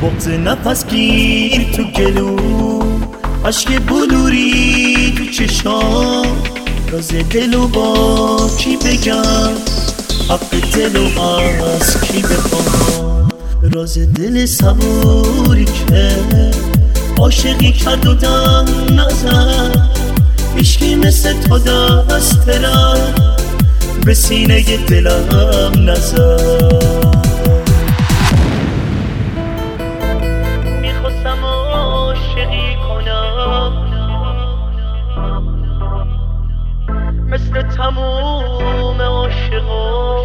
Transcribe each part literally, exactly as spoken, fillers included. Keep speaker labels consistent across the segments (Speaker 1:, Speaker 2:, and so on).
Speaker 1: بغض نفس گیر تو گلو، عشق بلوری تو چشام، راز دلو با کی بگم، حق دلو از کی بخوام. راز دل صبوری که عاشقی کرد و دم نزد، عشقی مثل تو دست رفت به سینه دلم نزد. میخواستم عاشقی کنم مثل تموم عاشقا،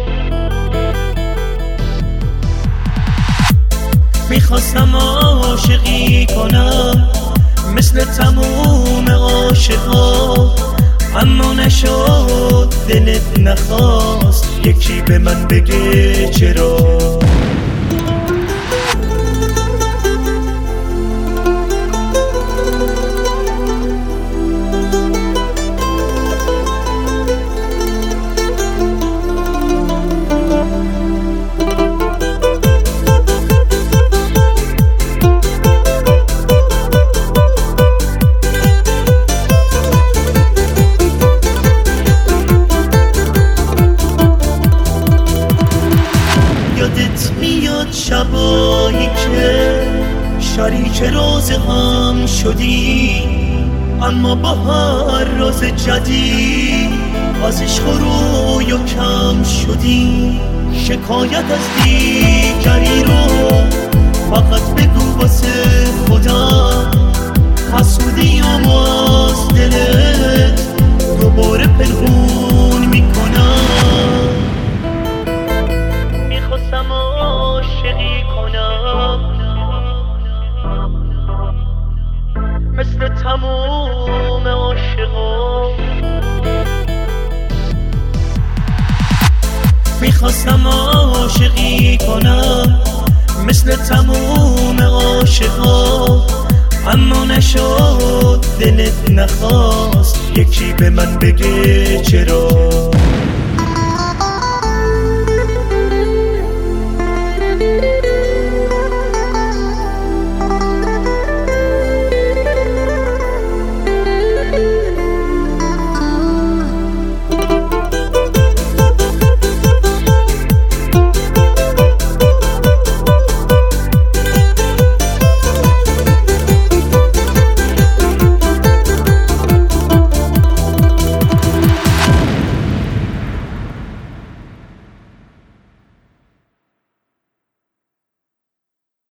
Speaker 1: میخواستم عاشقی کنم مثل تموم عاشقا، اما نشد دلت نخواست یکی به من بگه چرا. میاد شبایی که شریک راز هم شدی، اما با هر راز جدید از عشق روی و کم شدی. شکایت از دیگری رو فقط بگو واسه خودم، حسودی و از دلت دوباره پنهون میکنم. میخواستم عاشقی کنم مثل تموم عاشقا، میخواستم عاشقی کنم مثل تموم عاشقا، اما نشد دلت نخواست یکی به من بگه چرا.